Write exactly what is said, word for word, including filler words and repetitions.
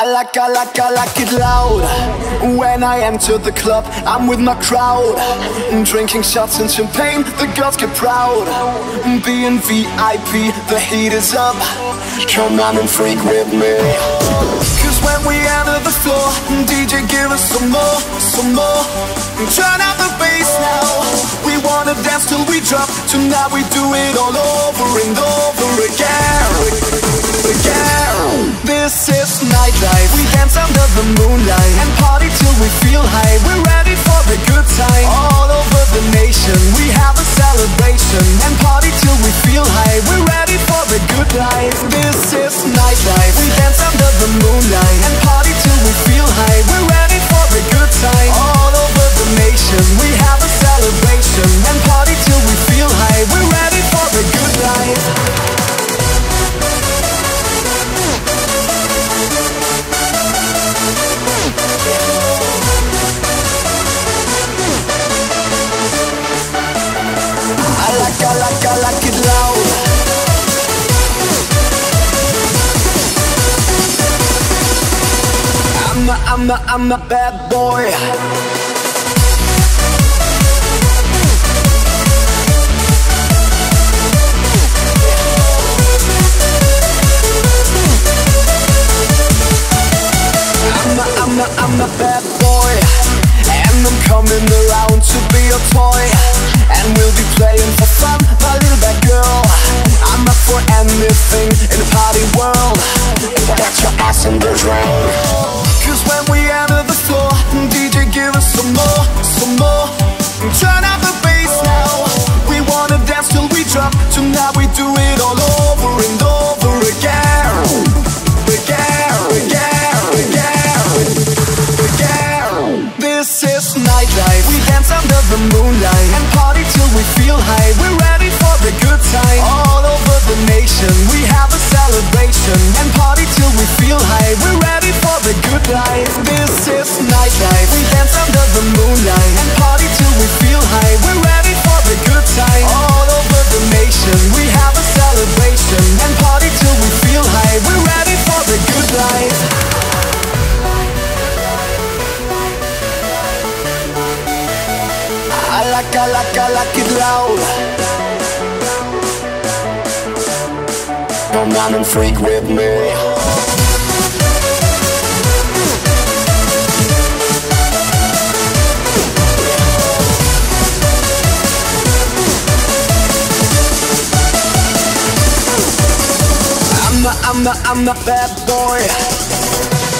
I like, I like, I like it loud. When I enter the club, I'm with my crowd, drinking shots and champagne, the girls get proud. Being V I P, the heat is up. Come on and freak with me. Cause when we enter the floor, D J give us some more, some more. Turn out the bass now. We wanna dance till we drop. Tonight we do it all over and over again, again. This is nightlife. We dance under the moonlight and party till we feel high. We're ready for the good time. All over the nation we have a celebration and party till we feel high. We're ready for the good life. This is nightlife. We dance under the moonlight and party till we feel high. We're ready for the good time. All over the nation we have a celebration and party till we feel high. We're ready for the good life. I like, I like, I like it loud. I'm a, I'm a, I'm a bad boy. I'm a, I'm a, I'm a bad boy, and I'm coming around to be your toy. And we'll be playing for fun, my little bad girl. I'm up for anything in the party world. Get your ass in the drain. Cause when we enter the floor, D J give us some more, some more. Turn out the bass now. We wanna dance till we drop. Tonight we do it all over and over again, again, again, again, again. This is nightlife. We dance under the moonlight and party till we feel high. We're ready for the good time. All over the nation we have a celebration and party till we feel high. We're ready for the good life. This is nightlife. We dance under the moonlight and party till we feel high. We're ready for the good time. All over the nation we have a celebration and party till we feel high. We're ready for the good life. I like, I like, I like it loud. Come on and freak with me. I'm a, I'm a, I'm a bad boy.